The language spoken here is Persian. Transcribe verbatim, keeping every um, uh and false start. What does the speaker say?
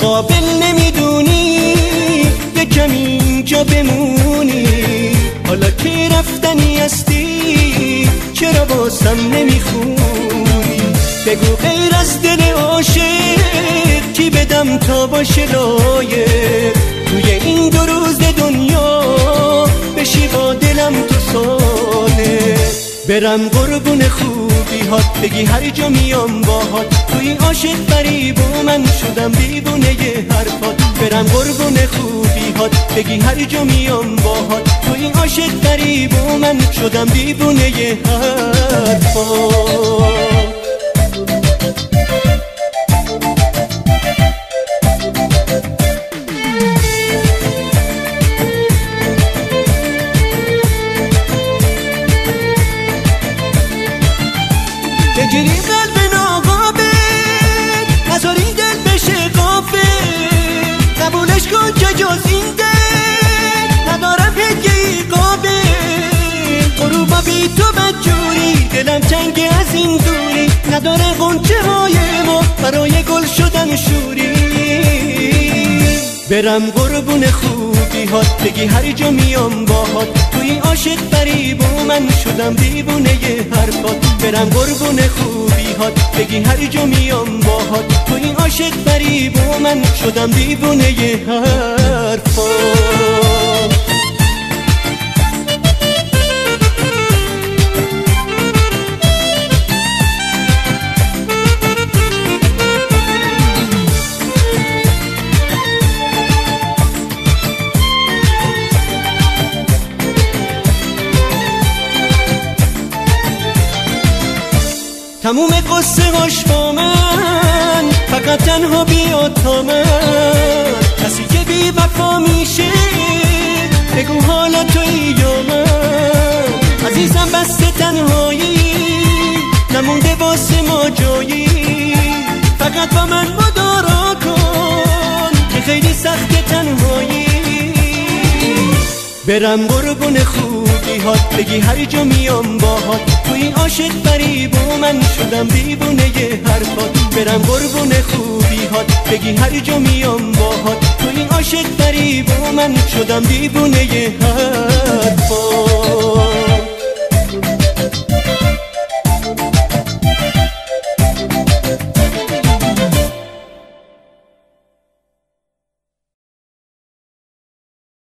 قابل نمیدونی یه کمی اینجا بمونی، حالا که رفتنی هستی چرا بازم نمیخونی؟ بگو غیر از دل عاشق کی بدم تا باشه لایق، توی این دو روز دنیا بشی با دلم تو ساله. برم قربون خوبی هات، بگی هر جا میام باهات، توی عاشق فریب و من شدم دیوونه ی حرفات. برم قربون خوبی هات، بگی هر جا میام باهات، توی عاشق فریب و من شدم دیوونه ی حرفات. بگیری قلب ناقابل نذاری دل بشه غافل، قبولش کن که جز این دل ندارم هدیه‌ای قابل. غروبا بی تو بدجوری دلم تنگه از این دوری، نداره غنچه های ما برای گل شدن شوری. برم قربون خوبی هات، بگی هر جا میام باهات، توی عاشق فریب و من شدم دیوونه ی حرفات. برم قربون خوبی هات، بگی هر جا میام باهات، توی عاشق فریب و من شدم دیوونه ی حرفات. تموم قصه هاش با من، فقط تنها بیا تا من. کسی که بی وفا میشه بگو حالا تویی یا من. عزیزم بسته تنهایی نمونده واسه ما جایی، فقط با من مدارا کن که خیلی سخت تنهایی. برم قربون خوبی هات، بگی هر جا میام باهات، توی عاشق فریب و من شدم دیوونه ی حرفات. برم قربون خوبی هات، بگی هر جا میام باهات، توی عاشق فریب و من شدم دیوونه ی حرفات.